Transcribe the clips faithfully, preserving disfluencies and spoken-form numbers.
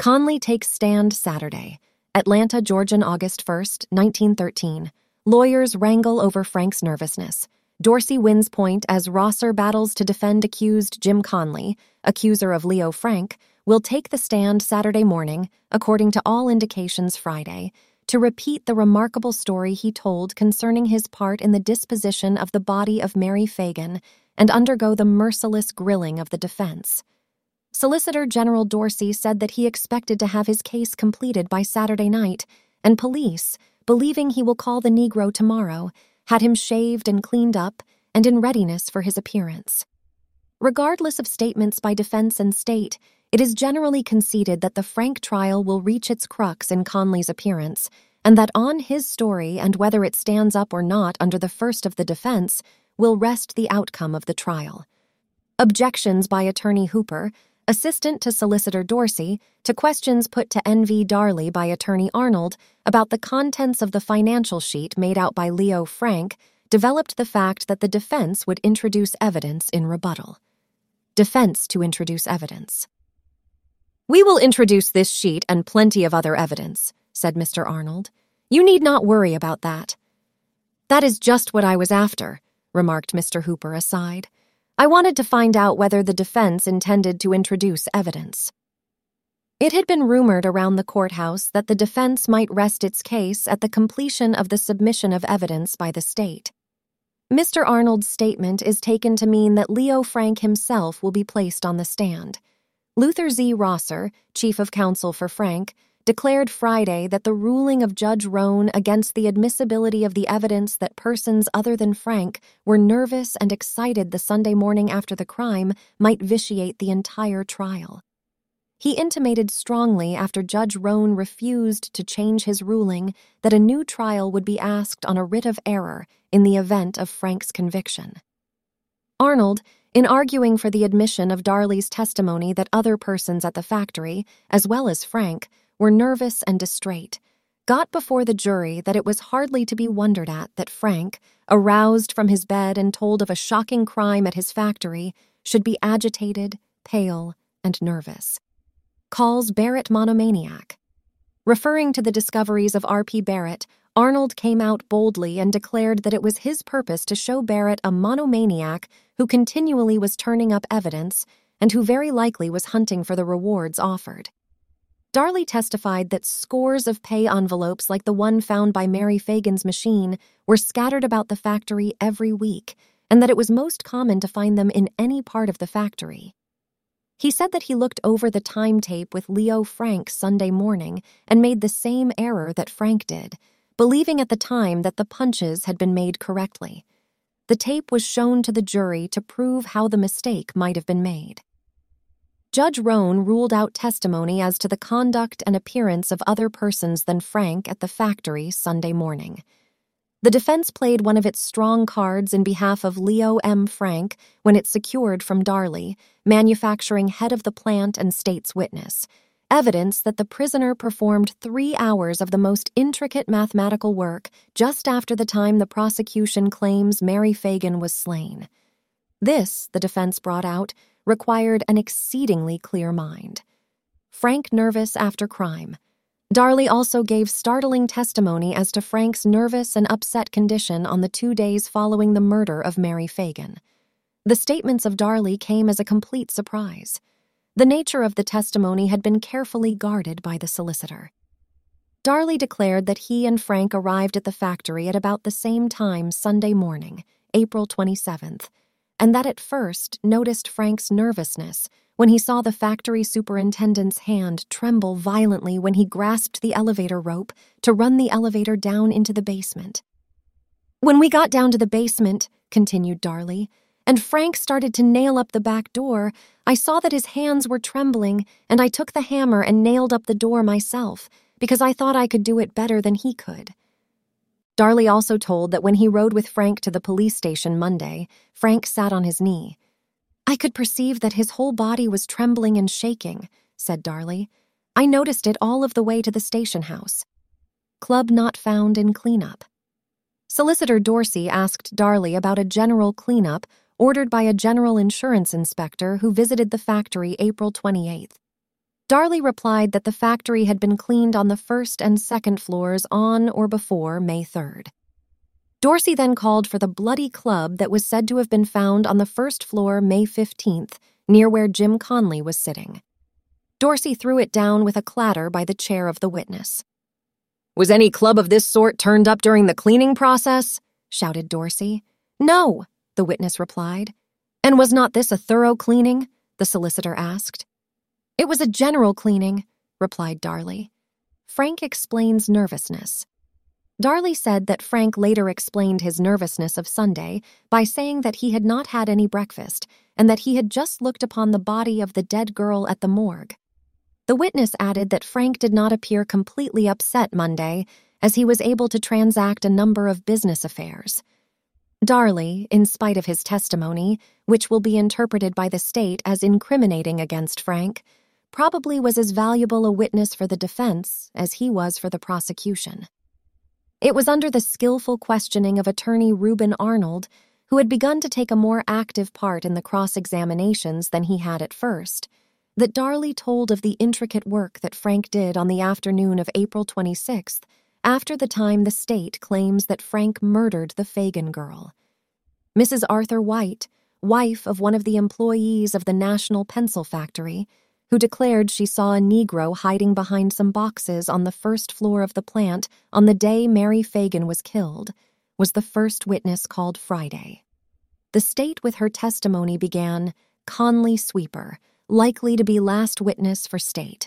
Conley takes stand Saturday. Atlanta, Georgian, August first, nineteen thirteen. Lawyers wrangle over Frank's nervousness. Dorsey wins point as Rosser battles to defend accused Jim Conley, accuser of Leo Frank, will take the stand Saturday morning, according to all indications Friday, to repeat the remarkable story he told concerning his part in the disposition of the body of Mary Fagan and undergo the merciless grilling of the defense. Solicitor General Dorsey said that he expected to have his case completed by Saturday night, and police, believing he will call the Negro tomorrow, had him shaved and cleaned up and in readiness for his appearance. Regardless of statements by defense and state, it is generally conceded that the Frank trial will reach its crux in Conley's appearance, and that on his story and whether it stands up or not under the first of the defense will rest the outcome of the trial. Objections by Attorney Hooper, assistant to Solicitor Dorsey, to questions put to N V Darley by Attorney Arnold about the contents of the financial sheet made out by Leo Frank, developed the fact that the defense would introduce evidence in rebuttal. Defense to introduce evidence. "We will introduce this sheet and plenty of other evidence," said Mister Arnold. "You need not worry about that." "That is just what I was after," remarked Mister Hooper aside. "I wanted to find out whether the defense intended to introduce evidence." It had been rumored around the courthouse that the defense might rest its case at the completion of the submission of evidence by the state. Mister Arnold's statement is taken to mean that Leo Frank himself will be placed on the stand. Luther Z. Rosser, chief of counsel for Frank, declared Friday that the ruling of Judge Roan against the admissibility of the evidence that persons other than Frank were nervous and excited the Sunday morning after the crime might vitiate the entire trial. He intimated strongly after Judge Roan refused to change his ruling that a new trial would be asked on a writ of error in the event of Frank's conviction. Arnold, in arguing for the admission of Darley's testimony that other persons at the factory, as well as Frank, were nervous and distrait, got before the jury that it was hardly to be wondered at that Frank, aroused from his bed and told of a shocking crime at his factory, should be agitated, pale, and nervous. Calls Barrett monomaniac. Referring to the discoveries of R P Barrett, Arnold came out boldly and declared that it was his purpose to show Barrett a monomaniac who continually was turning up evidence and who very likely was hunting for the rewards offered. Darley testified that scores of pay envelopes like the one found by Mary Fagan's machine were scattered about the factory every week, and that it was most common to find them in any part of the factory. He said that he looked over the time tape with Leo Frank Sunday morning and made the same error that Frank did, believing at the time that the punches had been made correctly. The tape was shown to the jury to prove how the mistake might have been made. Judge Roan ruled out testimony as to the conduct and appearance of other persons than Frank at the factory Sunday morning. The defense played one of its strong cards in behalf of Leo M. Frank when it secured from Darley, manufacturing head of the plant and state's witness, evidence that the prisoner performed three hours of the most intricate mathematical work just after the time the prosecution claims Mary Fagan was slain. This, the defense brought out, required an exceedingly clear mind. Frank nervous after crime. Darley also gave startling testimony as to Frank's nervous and upset condition on the two days following the murder of Mary Fagan. The statements of Darley came as a complete surprise. The nature of the testimony had been carefully guarded by the solicitor. Darley declared that he and Frank arrived at the factory at about the same time Sunday morning, April twenty-seventh, and that at first noticed Frank's nervousness when he saw the factory superintendent's hand tremble violently when he grasped the elevator rope to run the elevator down into the basement. "When we got down to the basement," continued Darley, "and Frank started to nail up the back door, I saw that his hands were trembling, and I took the hammer and nailed up the door myself, because I thought I could do it better than he could." Darley also told that when he rode with Frank to the police station Monday, Frank sat on his knee. "I could perceive that his whole body was trembling and shaking," said Darley. "I noticed it all of the way to the station house." Club not found in cleanup. Solicitor Dorsey asked Darley about a general cleanup ordered by a general insurance inspector who visited the factory April twenty-eighth. Darley replied that the factory had been cleaned on the first and second floors on or before May third. Dorsey then called for the bloody club that was said to have been found on the first floor May fifteenth, near where Jim Conley was sitting. Dorsey threw it down with a clatter by the chair of the witness. "Was any club of this sort turned up during the cleaning process?" shouted Dorsey. "No," the witness replied. "And was not this a thorough cleaning?" the solicitor asked. "It was a general cleaning," replied Darley. Frank explains nervousness. Darley said that Frank later explained his nervousness of Sunday by saying that he had not had any breakfast and that he had just looked upon the body of the dead girl at the morgue. The witness added that Frank did not appear completely upset Monday, as he was able to transact a number of business affairs. Darley, in spite of his testimony, which will be interpreted by the state as incriminating against Frank, probably was as valuable a witness for the defense as he was for the prosecution. It was under the skillful questioning of attorney Reuben Arnold, who had begun to take a more active part in the cross-examinations than he had at first, that Darley told of the intricate work that Frank did on the afternoon of April twenty-sixth, after the time the state claims that Frank murdered the Fagan girl. Missus Arthur White, wife of one of the employees of the National Pencil Factory, who declared she saw a Negro hiding behind some boxes on the first floor of the plant on the day Mary Fagan was killed, was the first witness called Friday. The state with her testimony began, "Conley Sweeper, likely to be last witness for state."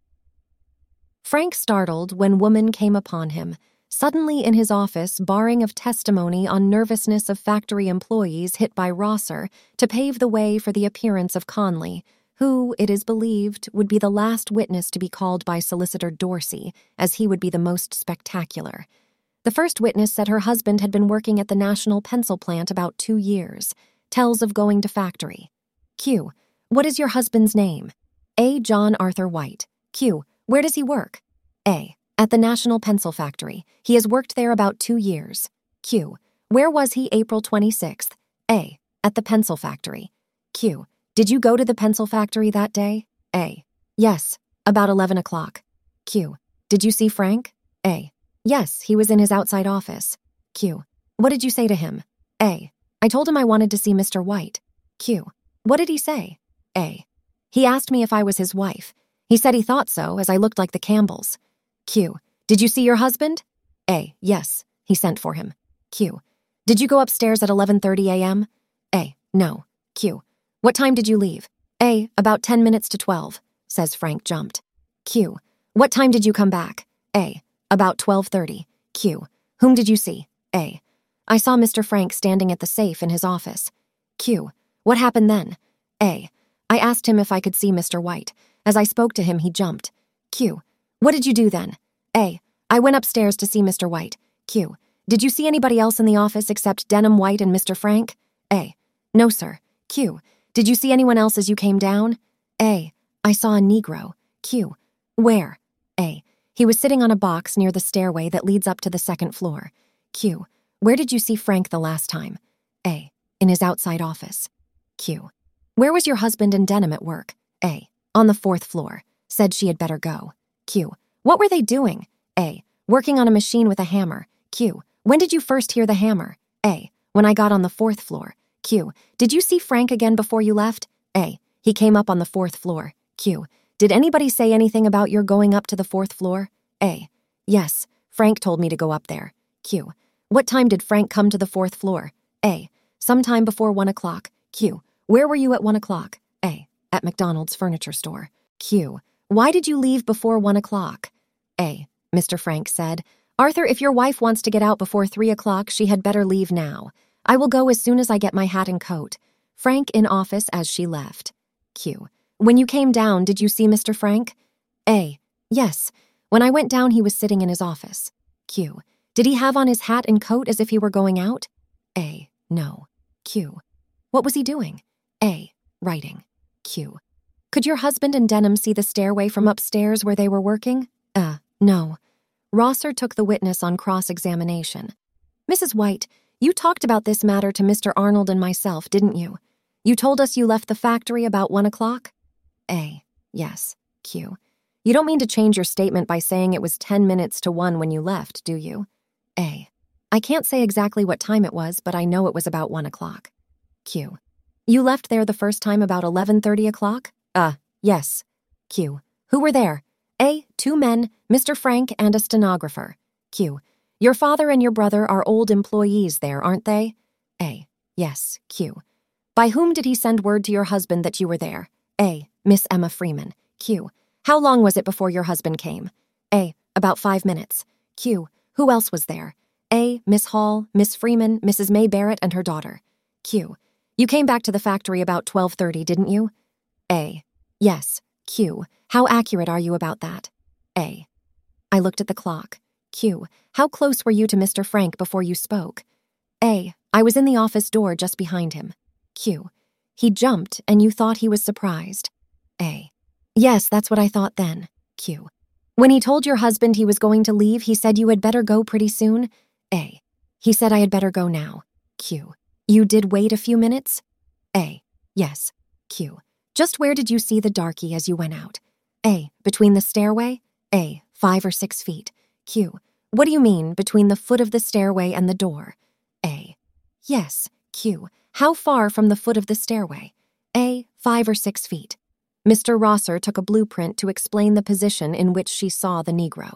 Frank startled when woman came upon him, suddenly in his office barring of testimony on nervousness of factory employees hit by Rosser to pave the way for the appearance of Conley, who, it is believed, would be the last witness to be called by Solicitor Dorsey, as he would be the most spectacular. The first witness said her husband had been working at the National Pencil Plant about two years, tells of going to factory. Q. What is your husband's name? A. John Arthur White. Q. Where does he work? A. At the National Pencil Factory. He has worked there about two years. Q. Where was he April twenty-sixth? A. At the Pencil Factory. Q. Did you go to the pencil factory that day? A. Yes, about eleven o'clock. Q. Did you see Frank? A. Yes, he was in his outside office. Q. What did you say to him? A. I told him I wanted to see Mister White. Q. What did he say? A. He asked me if I was his wife. He said he thought so, as I looked like the Campbells. Q. Did you see your husband? A. Yes, he sent for him. Q. Did you go upstairs at eleven thirty a.m.? A. No. Q. What time did you leave? A. About ten minutes to twelve, says Frank jumped. Q. What time did you come back? A. About twelve thirty. Q. Whom did you see? A. I saw Mister Frank standing at the safe in his office. Q. What happened then? A. I asked him if I could see Mister White. As I spoke to him, he jumped. Q. What did you do then? A. I went upstairs to see Mister White. Q. Did you see anybody else in the office except Denham White and Mister Frank? A. No, sir. Q. Did you see anyone else as you came down? A. I saw a Negro. Q. Where? A. He was sitting on a box near the stairway that leads up to the second floor. Q. Where did you see Frank the last time? A. In his outside office. Q. Where was your husband and Denham at work? A. On the fourth floor. Said she had better go. Q. What were they doing? A. Working on a machine with a hammer. Q. When did you first hear the hammer? A. When I got on the fourth floor. Q. Did you see Frank again before you left? A. He came up on the fourth floor. Q. Did anybody say anything about your going up to the fourth floor? A. Yes, Frank told me to go up there. Q. What time did Frank come to the fourth floor? A. Sometime before one o'clock. Q. Where were you at one o'clock? A. At McDonald's furniture store. Q. Why did you leave before one o'clock? A. Mister Frank said, Arthur, if your wife wants to get out before three o'clock, she had better leave now. I will go as soon as I get my hat and coat. Frank in office as she left. Q. When you came down, did you see Mister Frank? A. Yes. When I went down, he was sitting in his office. Q. Did he have on his hat and coat as if he were going out? A. No. Q. What was he doing? A. Writing. Q. Could your husband and Denham see the stairway from upstairs where they were working? Uh, no. Rosser took the witness on cross-examination. Missus White, you talked about this matter to Mister Arnold and myself, didn't you? You told us you left the factory about one o'clock? A. Yes. Q. You don't mean to change your statement by saying it was ten minutes to one when you left, do you? A. I can't say exactly what time it was, but I know it was about one o'clock. Q. You left there the first time about eleven thirty o'clock? Uh, yes. Q. Who were there? A. Two men, Mister Frank and a stenographer. Q. Your father and your brother are old employees there, aren't they? A. Yes. Q. By whom did he send word to your husband that you were there? A. Miss Emma Freeman. Q. How long was it before your husband came? A. About five minutes. Q. Who else was there? A. Miss Hall, Miss Freeman, Missus May Barrett, and her daughter. Q. You came back to the factory about twelve thirty, didn't you? A. Yes. Q. How accurate are you about that? A. I looked at the clock. Q. How close were you to Mister Frank before you spoke? A. I was in the office door just behind him. Q. He jumped and you thought he was surprised. A. Yes, that's what I thought then. Q. When he told your husband he was going to leave, he said you had better go pretty soon? A. He said I had better go now. Q. You did wait a few minutes? A. Yes. Q. Just where did you see the darky as you went out? A. Between the stairway? A. Five or six feet. Q. What do you mean, between the foot of the stairway and the door? A. Yes. Q. How far from the foot of the stairway? A. Five or six feet. Mister Rosser took a blueprint to explain the position in which she saw the Negro.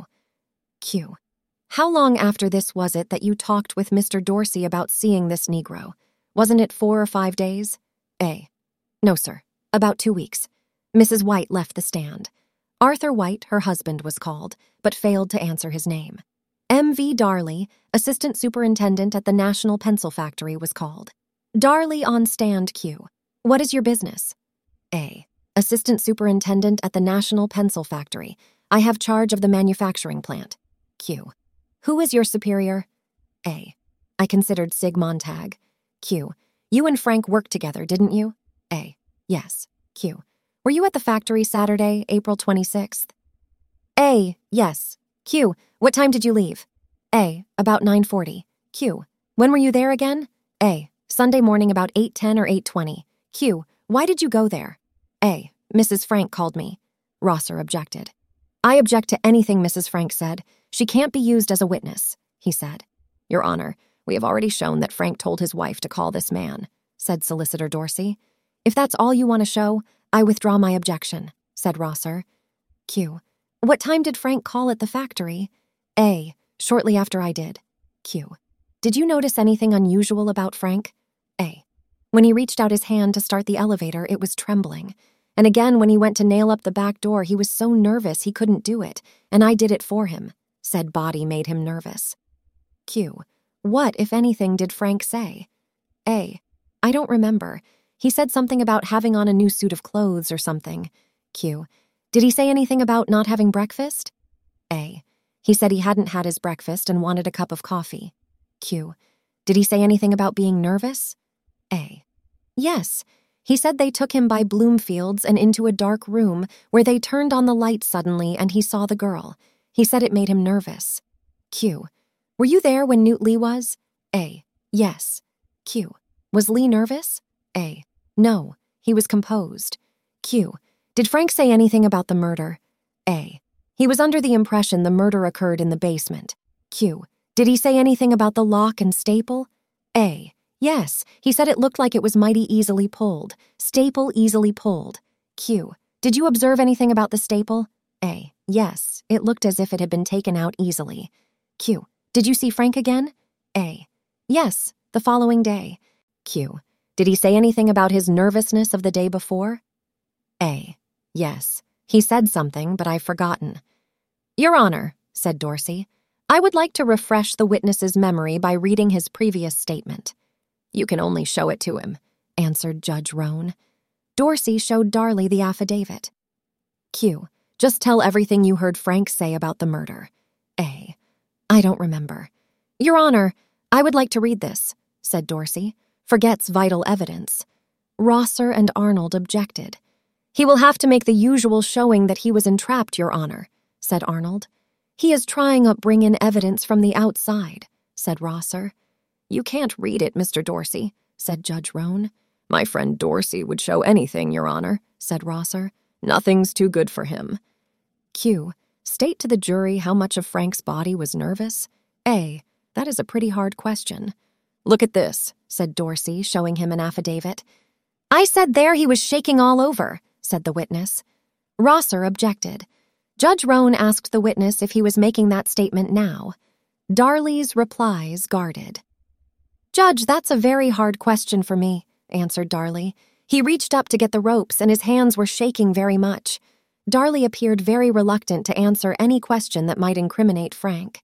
Q. How long after this was it that you talked with Mister Dorsey about seeing this Negro? Wasn't it four or five days? A. No, sir. About two weeks. Missus White left the stand. Arthur White, her husband, was called, but failed to answer his name. M V Darley, assistant superintendent at the National Pencil Factory, was called. Darley on stand. Q. What is your business? A. Assistant superintendent at the National Pencil Factory. I have charge of the manufacturing plant. Q. Who is your superior? A. I considered Sig Montag. Q. You and Frank worked together, didn't you? A. Yes. Q. Were you at the factory Saturday, April twenty-sixth? A. Yes. Q. What time did you leave? A. About nine forty. Q. When were you there again? A. Sunday morning about eight ten or eight twenty. Q. Why did you go there? A. Missus Frank called me. Rosser objected. I object to anything Missus Frank said. She can't be used as a witness, he said. Your Honor, we have already shown that Frank told his wife to call this man, said Solicitor Dorsey. If that's all you want to show, I withdraw my objection, said Rosser. Q. What time did Frank call at the factory? A. Shortly after I did. Q. Did you notice anything unusual about Frank? A. When he reached out his hand to start the elevator, it was trembling. And again, when he went to nail up the back door, he was so nervous he couldn't do it, and I did it for him. Said body made him nervous. Q. What, if anything, did Frank say? A. I don't remember. He said something about having on a new suit of clothes or something. Q. Did he say anything about not having breakfast? A. He said he hadn't had his breakfast and wanted a cup of coffee. Q. Did he say anything about being nervous? A. Yes. He said they took him by Bloomfields and into a dark room where they turned on the light suddenly and he saw the girl. He said it made him nervous. Q. Were you there when Newt Lee was? A. Yes. Q. Was Lee nervous? A. No. He was composed. Q. Did Frank say anything about the murder? A. He was under the impression the murder occurred in the basement. Q. Did he say anything about the lock and staple? A. Yes. He said it looked like it was mighty easily pulled. Staple easily pulled. Q. Did you observe anything about the staple? A. Yes. It looked as if it had been taken out easily. Q. Did you see Frank again? A. Yes. The following day. Q. Did he say anything about his nervousness of the day before? A. Yes. He said something, but I've forgotten. Your Honor, said Dorsey, I would like to refresh the witness's memory by reading his previous statement. You can only show it to him, answered Judge Roan. Dorsey showed Darley the affidavit. Q. Just tell everything you heard Frank say about the murder. A. I don't remember. Your Honor, I would like to read this, said Dorsey. Forgets vital evidence. Rosser and Arnold objected. He will have to make the usual showing that he was entrapped, Your Honor, said Arnold. He is trying to bring in evidence from the outside, said Rosser. You can't read it, Mister Dorsey, said Judge Roan. My friend Dorsey would show anything, Your Honor, said Rosser. Nothing's too good for him. Q. State to the jury how much of Frank's body was nervous. A. That is a pretty hard question. Look at this, said Dorsey, showing him an affidavit. I said there he was shaking all over, said the witness. Rosser objected. Judge Roan asked the witness if he was making that statement now. Darley's replies guarded. Judge, that's a very hard question for me, answered Darley. He reached up to get the ropes, and his hands were shaking very much. Darley appeared very reluctant to answer any question that might incriminate Frank.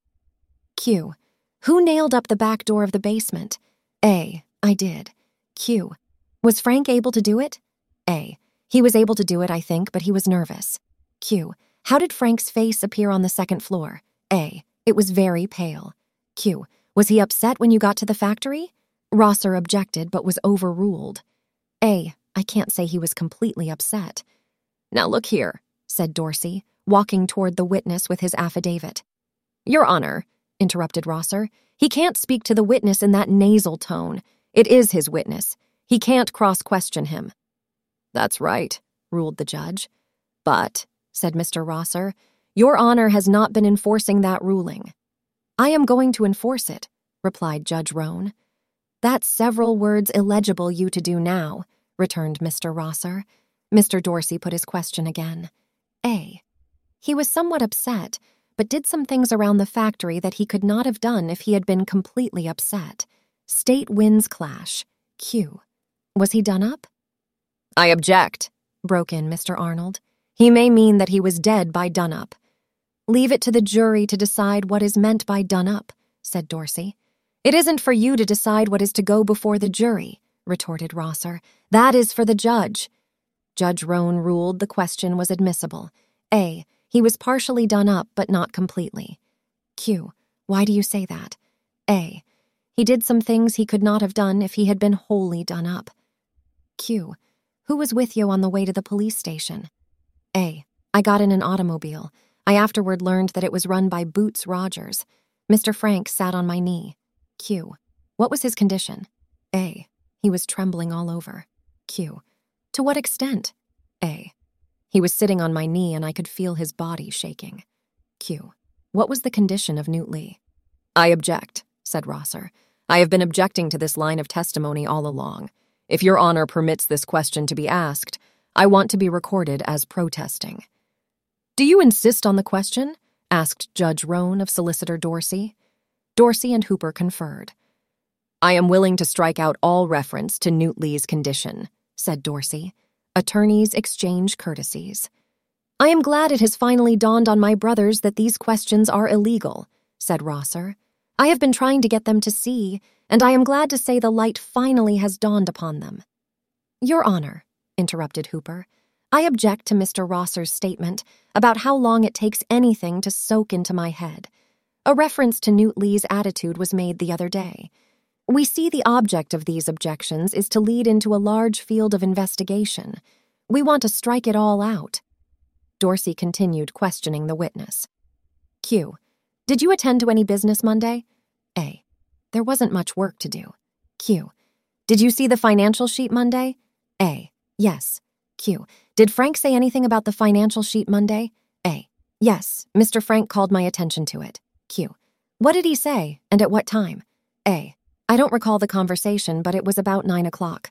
Q. Who nailed up the back door of the basement? A. I did. Q. Was Frank able to do it? A. He was able to do it, I think, but he was nervous. Q. How did Frank's face appear on the second floor? A. It was very pale. Q. Was he upset when you got to the factory? Rosser objected, but was overruled. A. I can't say he was completely upset. Now look here, said Dorsey, walking toward the witness with his affidavit. Your Honor, interrupted Rosser, he can't speak to the witness in that nasal tone. It is his witness. He can't cross-question him. That's right, ruled the judge. But, said Mister Rosser, Your Honor has not been enforcing that ruling. I am going to enforce it, replied Judge Roan. That's several words illegible you to do now, returned Mister Rosser. Mister Dorsey put his question again. A. He was somewhat upset, but did some things around the factory that he could not have done if he had been completely upset. State wins clash. Q. Was he done up? I object, broke in Mister Arnold. He may mean that he was dead by done up. Leave it to the jury to decide what is meant by done up, said Dorsey. It isn't for you to decide what is to go before the jury, retorted Rosser. That is for the judge. Judge Roan ruled the question was admissible. A. He was partially done up, but not completely. Q. Why do you say that? A. He did some things he could not have done if he had been wholly done up. Q. Who was with you on the way to the police station? A. I got in an automobile. I afterward learned that it was run by Boots Rogers. Mister Frank sat on my knee. Q. What was his condition? A. He was trembling all over. Q. To what extent? A. He was sitting on my knee and I could feel his body shaking. Q. What was the condition of Newt Lee? I object, said Rosser. I have been objecting to this line of testimony all along. If Your Honor permits this question to be asked, I want to be recorded as protesting. Do you insist on the question? Asked Judge Roan of Solicitor Dorsey. Dorsey and Hooper conferred. I am willing to strike out all reference to Newt Lee's condition, said Dorsey. Attorneys exchange courtesies. I am glad it has finally dawned on my brothers that these questions are illegal, said Rosser. I have been trying to get them to see, and I am glad to say the light finally has dawned upon them. Your Honor, interrupted Hooper, I object to Mister Rosser's statement about how long it takes anything to soak into my head. A reference to Newt Lee's attitude was made the other day. We see the object of these objections is to lead into a large field of investigation. We want to strike it all out. Dorsey continued questioning the witness. Q. Did you attend to any business Monday? A. There wasn't much work to do. Q. Did you see the financial sheet Monday? A. Yes. Q. Did Frank say anything about the financial sheet Monday? A. Yes, Mister Frank called my attention to it. Q. What did he say, and at what time? A. I don't recall the conversation, but it was about nine o'clock.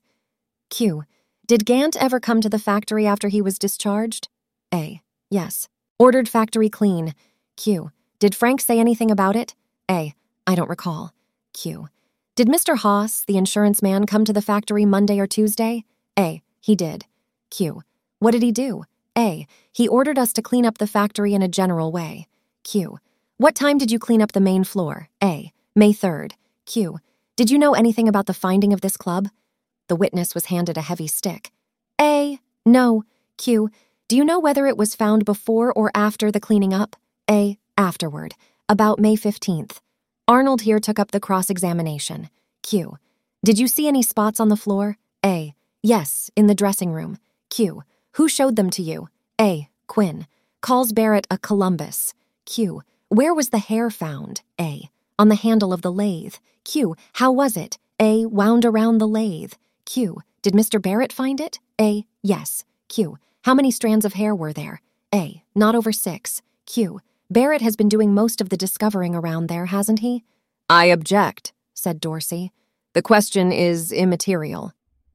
Q. Did Gant ever come to the factory after he was discharged? A. Yes. Ordered factory clean. Q. Did Frank say anything about it? A. I don't recall. Q. Did Mister Haas, the insurance man, come to the factory Monday or Tuesday? A. He did. Q. What did he do? A. He ordered us to clean up the factory in a general way. Q. What time did you clean up the main floor? A. May third. Q. Did you know anything about the finding of this club? The witness was handed a heavy stick. A. No. Q. Do you know whether it was found before or after the cleaning up? A. Afterward. About May fifteenth. Arnold here took up the cross-examination. Q. Did you see any spots on the floor? A. Yes, in the dressing room. Q. Who showed them to you? A. Quinn. Calls Barrett a Columbus. Q. Where was the hair found? A. On the handle of the lathe. Q. How was it? A. Wound around the lathe. Q. Did Mister Barrett find it? A. Yes. Q. How many strands of hair were there? A. Not over six. Q. Barrett has been doing most of the discovering around there, hasn't he? I object, said Dorsey. The question is immaterial.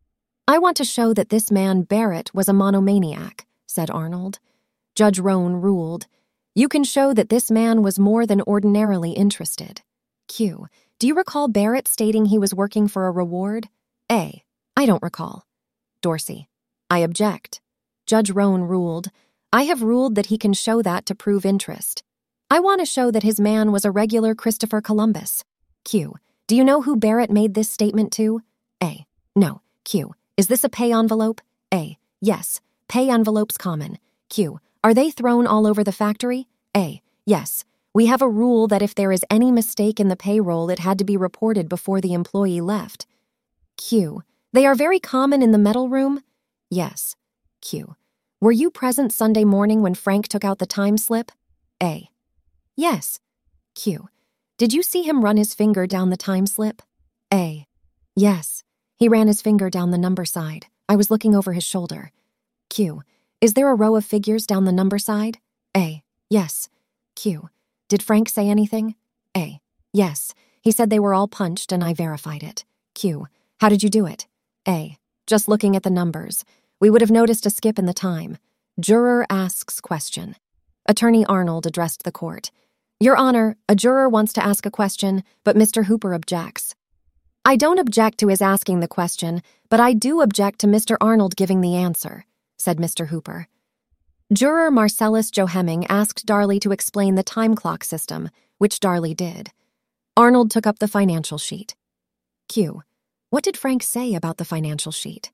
I want to show that this man Barrett was a monomaniac, said Arnold. Judge Roan ruled. You can show that this man was more than ordinarily interested. Q. Do you recall Barrett stating he was working for a reward? A. I don't recall. Dorsey. I object. Judge Roan ruled. I have ruled that he can show that to prove interest. I want to show that his man was a regular Christopher Columbus. Q. Do you know who Barrett made this statement to? A. No. Q. Is this a pay envelope? A. Yes. Pay envelopes common. Q. Are they thrown all over the factory? A. Yes. We have a rule that if there is any mistake in the payroll, it had to be reported before the employee left. Q. They are very common in the metal room? Yes. Q. Were you present Sunday morning when Frank took out the time slip? A. Yes. Q. Did you see him run his finger down the time slip? A. Yes. He ran his finger down the number side. I was looking over his shoulder. Q. Is there a row of figures down the number side? A. Yes. Q. Did Frank say anything? A. Yes. He said they were all punched and I verified it. Q. How did you do it? A. Just looking at the numbers. We would have noticed a skip in the time. Juror asks question. Attorney Arnold addressed the court. Your Honor, a juror wants to ask a question, but Mister Hooper objects. I don't object to his asking the question, but I do object to Mister Arnold giving the answer, said Mister Hooper. Juror Marcellus Johemming asked Darley to explain the time clock system, which Darley did. Arnold took up the financial sheet. Q. What did Frank say about the financial sheet?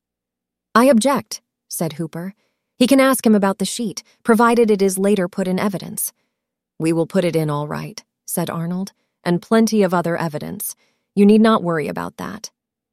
I object, said Hooper. He can ask him about the sheet, provided it is later put in evidence. We will put it in all right, said Arnold, and plenty of other evidence. You need not worry about that.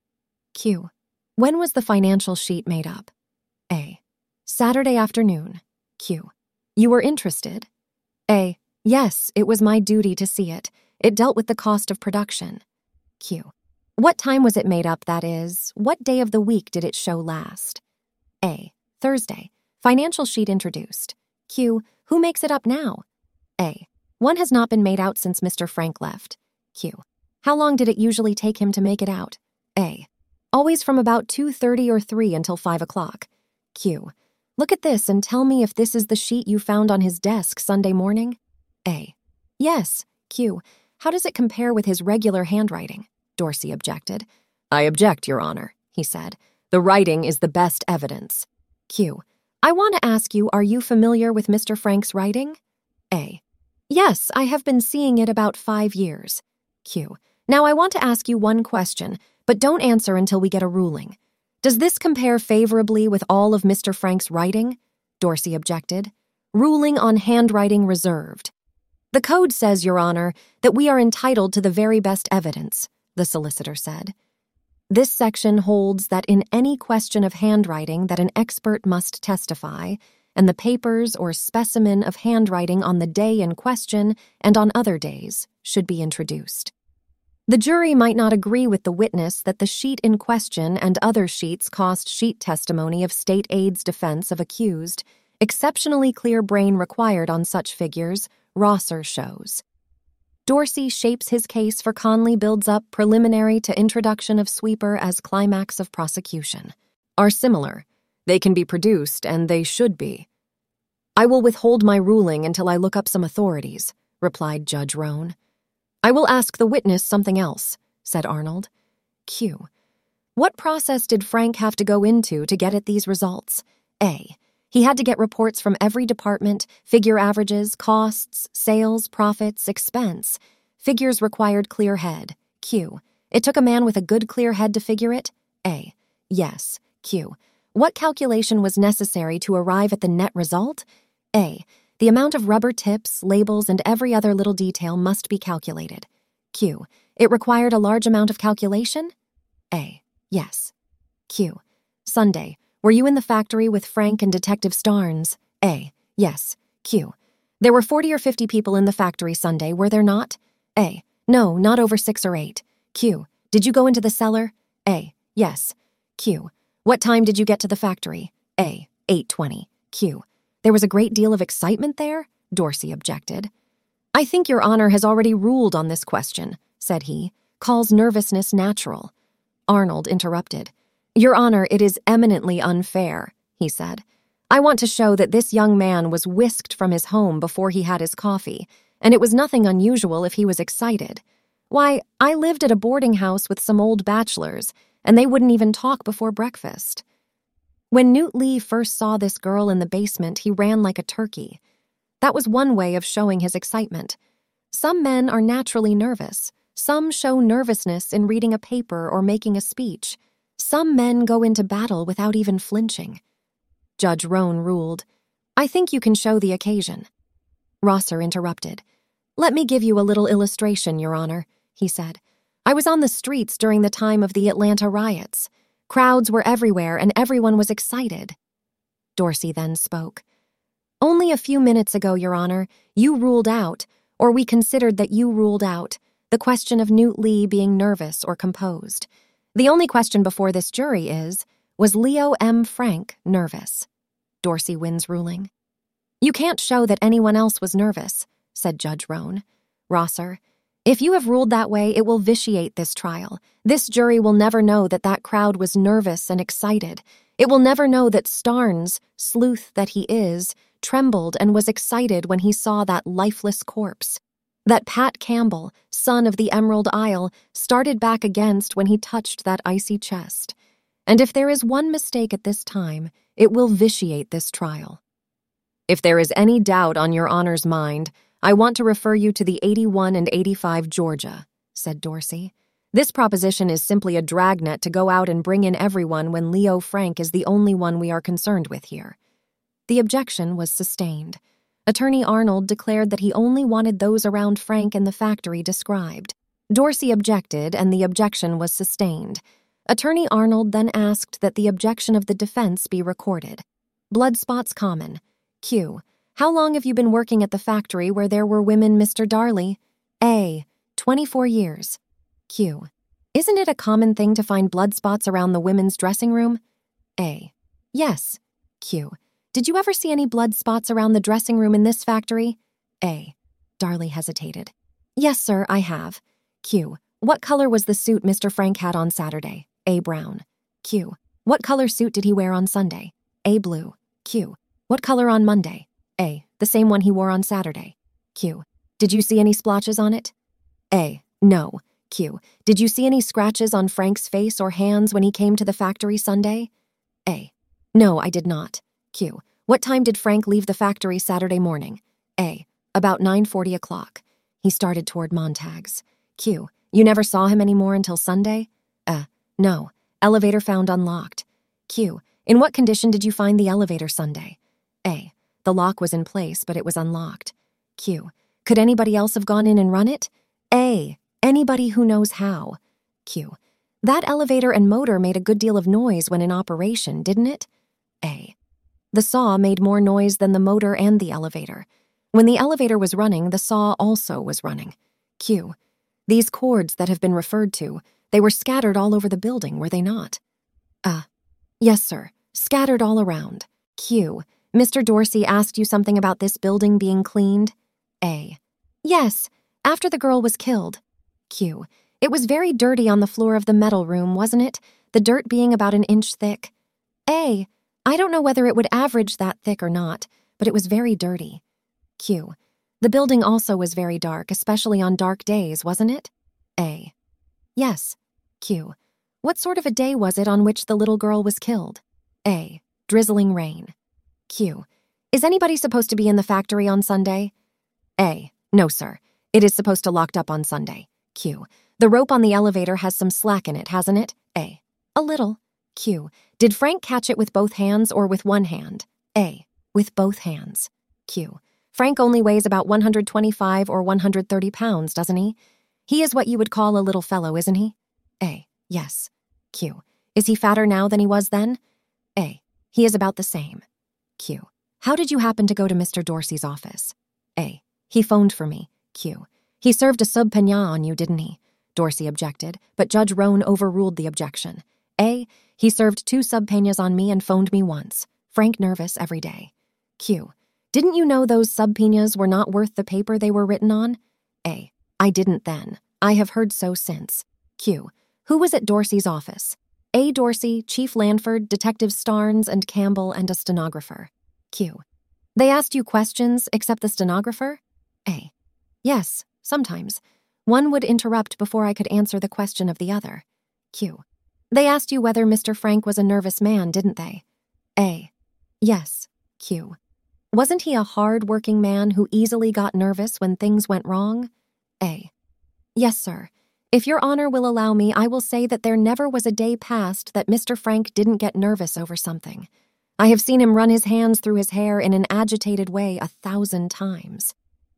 Q. When was the financial sheet made up? A. Saturday afternoon. Q. You were interested? A. Yes, it was my duty to see it. It dealt with the cost of production. Q. What time was it made up, that is? What day of the week did it show last? A. Thursday. Financial sheet introduced. Q. Who makes it up now? A. One has not been made out since Mister Frank left. Q. How long did it usually take him to make it out? A. Always from about two thirty or three until five o'clock. Q. Look at this and tell me if this is the sheet you found on his desk Sunday morning? A. Yes. Q. How does it compare with his regular handwriting? Dorsey objected. I object, Your Honor, he said. The writing is the best evidence. Q. I want to ask you, are you familiar with Mister Frank's writing? A. Yes, I have been seeing it about five years. Q. Now I want to ask you one question, but don't answer until we get a ruling. Does this compare favorably with all of Mister Frank's writing? Dorsey objected. Ruling on handwriting reserved. The code says, Your Honor, that we are entitled to the very best evidence, the solicitor said. This section holds that in any question of handwriting that an expert must testify, and the papers or specimen of handwriting on the day in question and on other days should be introduced. The jury might not agree with the witness that the sheet in question and other sheets cost sheet testimony of state aid's defense of accused. Exceptionally clear brain required on such figures, Rosser shows. Dorsey shapes his case for Conley builds up preliminary to introduction of sweeper as climax of prosecution. Are similar. They can be produced, and they should be. I will withhold my ruling until I look up some authorities, replied Judge Roan. I will ask the witness something else, said Arnold. Q. What process did Frank have to go into to get at these results? A. He had to get reports from every department, figure averages, costs, sales, profits, expense. Figures required clear head. Q. It took a man with a good clear head to figure it? A. Yes. Q. What calculation was necessary to arrive at the net result? A. The amount of rubber tips, labels, and every other little detail must be calculated. Q. It required a large amount of calculation? A. Yes. Q. Sunday. Were you in the factory with Frank and Detective Starnes? A. Yes. Q. There were forty or fifty people in the factory Sunday, were there not? A. No, not over six or eight. Q. Did you go into the cellar? A. Yes. Q. What time did you get to the factory? A. eight twenty. Q. There was a great deal of excitement there? Dorsey objected. I think Your Honor has already ruled on this question, said he, calls nervousness natural. Arnold interrupted. Your Honor, it is eminently unfair, he said. I want to show that this young man was whisked from his home before he had his coffee, and it was nothing unusual if he was excited. Why, I lived at a boarding house with some old bachelors, and they wouldn't even talk before breakfast. When Newt Lee first saw this girl in the basement, he ran like a turkey. That was one way of showing his excitement. Some men are naturally nervous. Some show nervousness in reading a paper or making a speech. Some men go into battle without even flinching. Judge Roan ruled, I think you can show the occasion. Rosser interrupted. Let me give you a little illustration, Your Honor, he said. I was on the streets during the time of the Atlanta riots. Crowds were everywhere and everyone was excited. Dorsey then spoke. Only a few minutes ago, Your Honor, you ruled out, or we considered that you ruled out, the question of Newt Lee being nervous or composed. The only question before this jury is, was Leo M. Frank nervous? Dorsey wins ruling. You can't show that anyone else was nervous, said Judge Roan. Rosser, if you have ruled that way, it will vitiate this trial. This jury will never know that that crowd was nervous and excited. It will never know that Starnes, sleuth that he is, trembled and was excited when he saw that lifeless corpse. That Pat Campbell, son of the Emerald Isle, started back against when he touched that icy chest. And if there is one mistake at this time, it will vitiate this trial. If there is any doubt on Your Honor's mind, I want to refer you to the eighty-one and eighty-five Georgia, said Dorsey. This proposition is simply a dragnet to go out and bring in everyone when Leo Frank is the only one we are concerned with here. The objection was sustained. Attorney Arnold declared that he only wanted those around Frank in the factory described. Dorsey objected, and the objection was sustained. Attorney Arnold then asked that the objection of the defense be recorded. Blood spots common. Q. How long have you been working at the factory where there were women, Mister Darley? A. twenty-four years. Q. Isn't it a common thing to find blood spots around the women's dressing room? A. Yes. Q. Did you ever see any blood spots around the dressing room in this factory? A. Darley hesitated. Yes, sir, I have. Q. What color was the suit Mister Frank had on Saturday? A. Brown. Q. What color suit did he wear on Sunday? A. Blue. Q. What color on Monday? A. The same one he wore on Saturday. Q. Did you see any splotches on it? A. No. Q. Did you see any scratches on Frank's face or hands when he came to the factory Sunday? A. No, I did not. Q. What time did Frank leave the factory Saturday morning? A. About nine forty o'clock. He started toward Montag's. Q. You never saw him anymore until Sunday? Uh, no. Elevator found unlocked. Q. In what condition did you find the elevator Sunday? A. The lock was in place, but it was unlocked. Q. Could anybody else have gone in and run it? A. Anybody who knows how. Q. That elevator and motor made a good deal of noise when in operation, didn't it? A. The saw made more noise than the motor and the elevator. When the elevator was running, the saw also was running. Q. These cords that have been referred to, they were scattered all over the building, were they not? Uh. Yes, sir. Scattered all around. Q. Mister Dorsey asked you something about this building being cleaned? A. Yes, after the girl was killed. Q. It was very dirty on the floor of the metal room, wasn't it? The dirt being about an inch thick. A. I don't know whether it would average that thick or not, but it was very dirty. Q. The building also was very dark, especially on dark days, wasn't it? A. Yes. Q. What sort of a day was it on which the little girl was killed? A. Drizzling rain. Q. Is anybody supposed to be in the factory on Sunday? A. No, sir. It is supposed to locked up on Sunday. Q. The rope on the elevator has some slack in it, hasn't it? A. A little. Q. Did Frank catch it with both hands or with one hand? A. With both hands. Q. Frank only weighs about one hundred twenty-five or one hundred thirty pounds, doesn't he? He is what you would call a little fellow, isn't he? A. Yes. Q. Is he fatter now than he was then? A. He is about the same. Q. How did you happen to go to Mister Dorsey's office? A. He phoned for me. Q. He served a subpoena on you, didn't he? Dorsey objected, but Judge Roan overruled the objection. A. He served two subpoenas on me and phoned me once. Frank nervous every day. Q. Didn't you know those subpoenas were not worth the paper they were written on? A. I didn't then. I have heard so since. Q. Who was at Dorsey's office? A. Dorsey, Chief Lanford, Detectives Starnes and Campbell, and a stenographer. Q. They asked you questions except the stenographer? A. Yes, sometimes. One would interrupt before I could answer the question of the other. Q. They asked you whether Mister Frank was a nervous man, didn't they? A. Yes. Q. Wasn't he a hard-working man who easily got nervous when things went wrong? A. Yes, sir. If your honor will allow me, I will say that there never was a day passed that Mister Frank didn't get nervous over something. I have seen him run his hands through his hair in an agitated way a thousand times.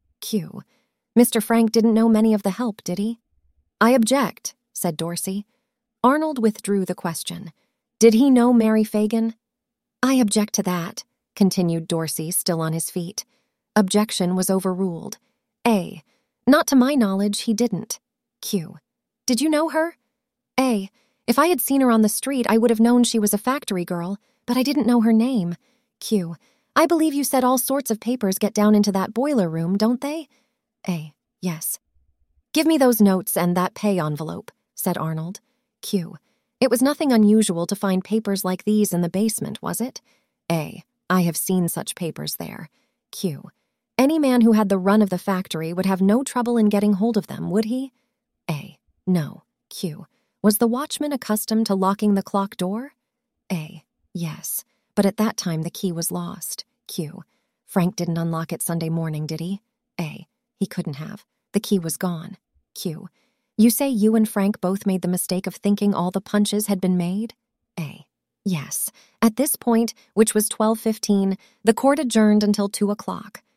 Q. Mister Frank didn't know many of the help, did he? I object, said Dorsey. Arnold withdrew the question. Did he know Mary Fagan? I object to that, continued Dorsey, still on his feet. Objection was overruled. A. Not to my knowledge, he didn't. Q. Did you know her? A. If I had seen her on the street, I would have known she was a factory girl, but I didn't know her name. Q. I believe you said all sorts of papers get down into that boiler room, don't they? A. Yes. Give me those notes and that pay envelope, said Arnold. Q. It was nothing unusual to find papers like these in the basement, was it? A. I have seen such papers there. Q. Any man who had the run of the factory would have no trouble in getting hold of them, would he? A. No. Q. Was the watchman accustomed to locking the clock door? A. Yes, but at that time the key was lost. Q. Frank didn't unlock it Sunday morning, did he? A. He couldn't have. The key was gone. Q. You say you and Frank both made the mistake of thinking all the punches had been made? A. Yes. At this point, which was twelve fifteen, the court adjourned until two o'clock.